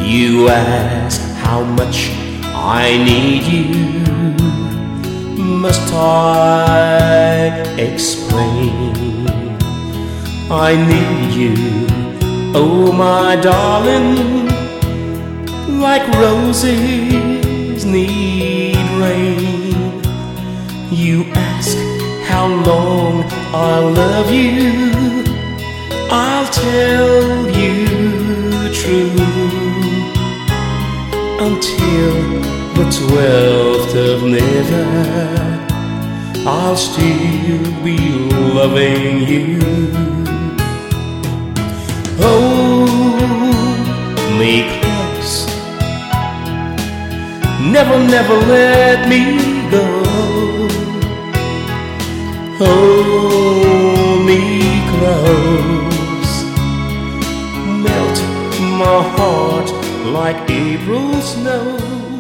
You ask how much I need you. Must I explain? I need you, oh my darling, like roses need rain. You ask how long I'll love you. I'll tell you true, until the 12th of never, I'll still be loving you. Hold me close, never, never let me go. Hold me close, melt my heart like April snow.